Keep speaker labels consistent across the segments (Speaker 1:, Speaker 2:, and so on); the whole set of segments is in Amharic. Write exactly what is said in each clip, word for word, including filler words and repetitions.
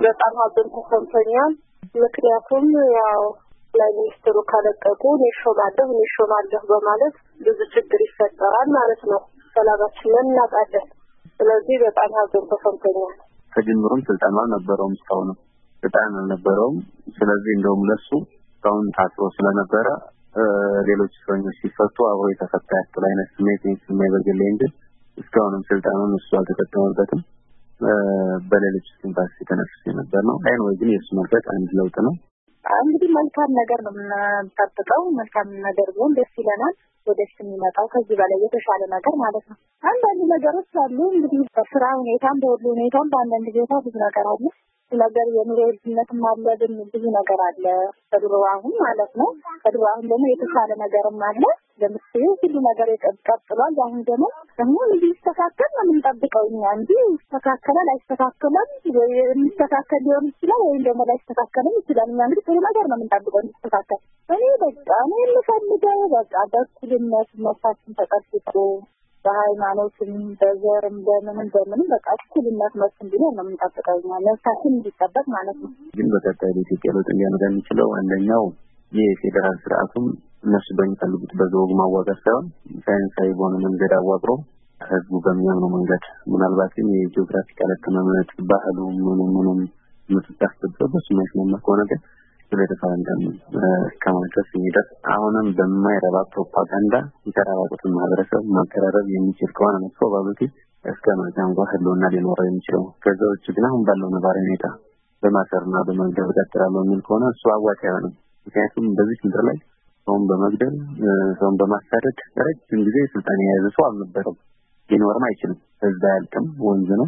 Speaker 1: በጣም ሀዘን ተሰምቶኛል። ምክንያቱም ያው ለሚኒስትሩ ካለቀቁ ለሾማለሁ ለሾማለሁ በማለት ብዙ ችግር ይፈጠራል ማለት ነው። ሰላማችንን እናጣለን። ስለዚህ በጣም ሀዘን ተሰምቶኛል።
Speaker 2: ከጅምሩም ስልጣን አልነበረውም እስካሁን ስልጣን አልነበረውም። ስለዚህ እንደውም ለሱ እስካሁን ታስሮ ስለነበረ ሌሎች ሰዎች ሲፈቱ አብሮ የተፈታ ያክል አይነት ስሜት የማይበግል እንጂ እስካሁንም ስልጣኑን እሱ አልተጠቀመበትም። በሌሎች ሲምፓሲ ተነስቶ ነበር ነው። አይን ወይ ግን የሱ መልከት አንድ ለውጥ ነው።
Speaker 1: እንግዲህ መልካም ነገር ነው የምንጠብቀው። መልካም ነገር ቢሆን ደስ ይለናል። ወደፊት የሚመጣው ከዚህ በላይ የተሻለ ነገር ማለት ነው። አንዳንድ ነገሮች አሉ እንግዲህ በስራ ሁኔታም በሁሉ ሁኔታም በአንዳንድ ቦታ ብዙ ነገር አለ። ነገር የኑሮ ውድነትም አለ፣ ብዙ ነገር አለ። ከድሮ አሁን ማለት ነው። ከድሮ አሁን ደግሞ የተሻለ ነገርም አለ። ለምሳሌ ሁሉ ነገር ይቀጥላል። አሁን ደግሞ ደግሞ ይስተካከል ነው የምንጠብቀው እኛ እንጂ ይስተካከላል አይስተካከልም ወይ የሚስተካከል ሊሆን ይችላል ወይ ደግሞ ላይስተካከልም ይችላል። እኛ እንግዲህ ጥሩ ነገር ነው የምንጠብቀው ይስተካከል። እኔ በቃ እኔ የምፈልገው በቃ በኩልነት መፋችን ተጠብቆ በሃይማኖትም በዘርም በምንም በምንም በቃ እኩልነት መስን ቢሆን ነው የምንጠብቀው እኛ ለሳችን እንዲጠበቅ ማለት ነው።
Speaker 2: ግን በቀጣይ ኢትዮጵያ ለውጥ ሊያመጣ የሚችለው አንደኛው የፌደራል ስርዓቱም እነሱ በሚፈልጉት በዘውግ ማዋቀር ሳይሆን ሳይንሳዊ በሆነ መንገድ አዋቅሮ ህዝቡ በሚያምነው መንገድ ምናልባትም የጂኦግራፊካል አቀማመጥ ባህሉ ምኑም ምኑም ምትታስተበው በሱ መስመር ከሆነ ግን ስለተፈረንደም ከማንከስ ይደር አሁንም በማይረባ ፕሮፓጋንዳ የተራራቁት ማህበረሰብ ማቀራረብ የሚችል ከሆነ ነው ፕሮባቢሊቲ እስከ ማንጃም ጋር ህልውና ሊኖረው የሚችለው። ከዛ ውጭ ግን አሁን ባለው ነባራዊ ሁኔታ በማሰርና በመግደል ቀጥራለው ምን ከሆነ እሱ አዋጭ አይሆንም። ምክንያቱም በዚህ ምድር ላይ ሰውን በመግደል ሰውን በማሳደድ ረጅም ጊዜ ስልጣን የያዘ ሰው አልነበረም። ሊኖርም አይችልም። ህዝብ አያልቅም፣ ወንዝ ነው።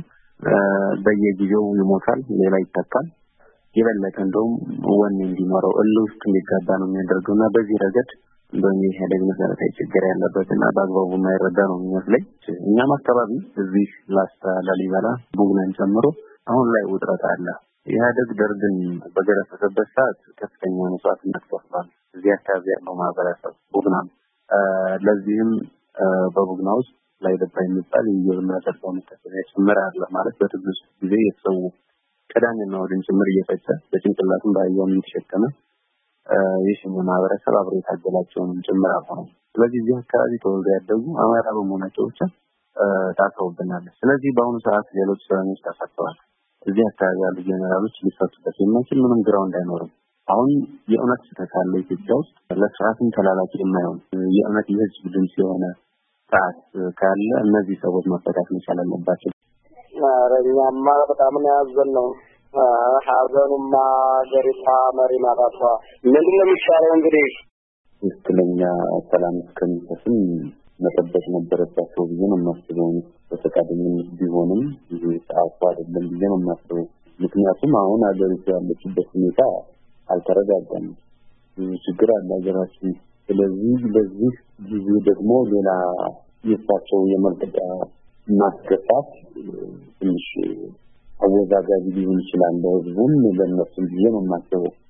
Speaker 2: በየጊዜው ይሞታል፣ ሌላ ይተካል። የበለጠ እንደውም ወኔ እንዲኖረው እልውስጥ እንዲጋባ ነው የሚያደርገውና በዚህ ረገድ እንደውም የኢህአዴግ መሰረታዊ ችግር ያለበትና በአግባቡ የማይረዳ ነው የሚመስለኝ። እኛም አካባቢ እዚህ ላስታ ላሊበላ ቡግናን ጨምሮ አሁን ላይ ውጥረት አለ። ኢህአዴግ ደርግን በገረሰሰበት ሰዓት ከፍተኛ መስዋዕትነት ከፍሏል። እዚህ አካባቢ ያለው ማህበረሰብ ቡግናን ለዚህም በቡግና ውስጥ ላይ ደባ የሚባል የየብና ተርፈው መተሰቢያ ጭምር አለ ማለት በትግል ጊዜ የተሰው ቀዳሚና ወድን ጭምር እየፈጨ በጭንቅላቱም ባያው የሚተሸከመ የሽሙ ማህበረሰብ አብሮ የታገላቸውን ጭምር አሁን ስለዚህ እዚህ አካባቢ ተወልደው ያደጉ አማራ በመሆናቸው ብቻ ታስረውብናል። ስለዚህ በአሁኑ ሰዓት ሌሎች ሰዎች ተፈተዋል። እዚህ አካባቢ ያሉ ጀነራሎች ሊፈቱበት የማይችል ምንም ግራውንድ አይኖርም። አሁን የእውነት ተካለ ኢትዮጵያ ውስጥ ለስርዓቱም ተላላኪ የማይሆን የእውነት የህዝብ ድምጽ የሆነ ሰዓት ካለ እነዚህ ሰዎች መፈታት መቻል አለባቸው።
Speaker 3: አረኛማ በጣም ነው ያዘነው። ሀዘኑማ ገሪታ መሪና ታቷ ምንድን ነው የሚሻለው እንግዲህ
Speaker 2: ትክክለኛ ሰላም እስከሚሰፍን መጠበቅ ነበረባቸው ብዬ ነው የማስበው። በተቃደኝነት ቢሆንም ይሄ ሰዓቱ አይደለም ብዬ ነው የማስበው። ምክንያቱም አሁን አገሪቱ ያለችበት ሁኔታ አልተረጋጋም፣ ብዙ ችግር አለ ሀገራችን። ስለዚህ በዚህ ጊዜ ደግሞ ሌላ የሳቸው የመልቀቂያ ማስገባት ትንሽ አወዛጋቢ ሊሆን ይችላል። ለህዝቡም ለነሱም ብዬ ነው የማስበው።